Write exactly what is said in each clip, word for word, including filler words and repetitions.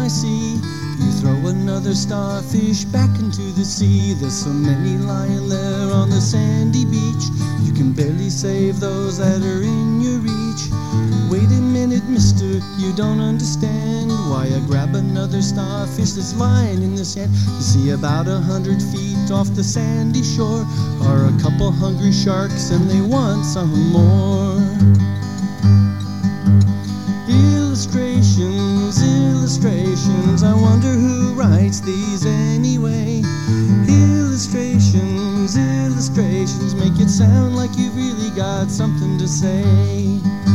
see. You throw another starfish back into the sea. There's so many lying there on the sandy beach. You can barely save those that are in your reach. Wait a minute, mister, you don't understand why I grab another starfish that's lying in the sand. You see, about a hundred feet off the sandy shore are a couple hungry sharks, and they want some more. Illustrations, illustrations, I wonder who writes these anyway. Illustrations, illustrations, make it sound like you've really got something to say.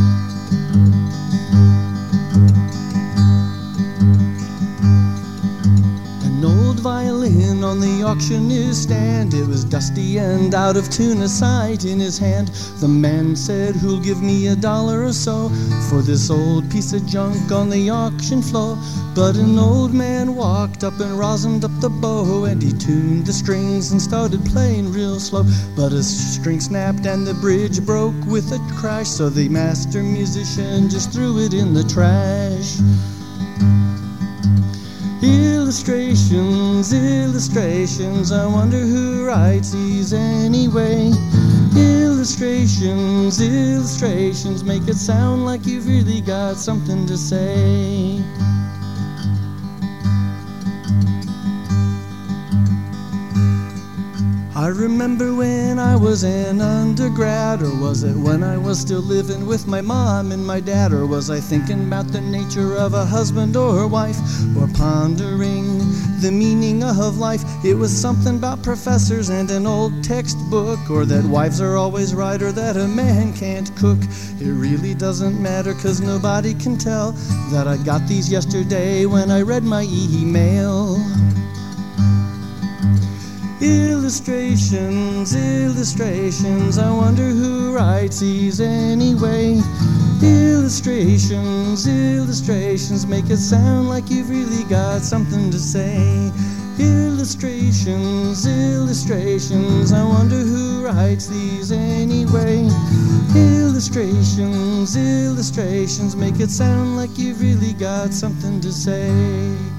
Violin on the auctioneer's stand. It was dusty and out of tune, a sight in his hand. The man said, "Who'll give me a dollar or so for this old piece of junk on the auction floor?" But an old man walked up and rosined up the bow, and he tuned the strings and started playing real slow. But a string snapped and the bridge broke with a crash, so the master musician just threw it in the trash. Illustrations, illustrations, I wonder who writes these anyway. Illustrations, illustrations, make it sound like you've really got something to say. I remember when I was an undergrad, or was it when I was still living with my mom and my dad? Or was I thinking about the nature of a husband or a wife, or pondering the meaning of life? It was something about professors and an old textbook, or that wives are always right, or that a man can't cook. It really doesn't matter, 'cause nobody can tell that I got these yesterday when I read my email. Illustrations, illustrations, I wonder who writes these anyway. Illustrations, illustrations, make it sound like you've really got something to say. Illustrations, illustrations, I wonder who writes these anyway. Illustrations, illustrations, make it sound like you've really got something to say.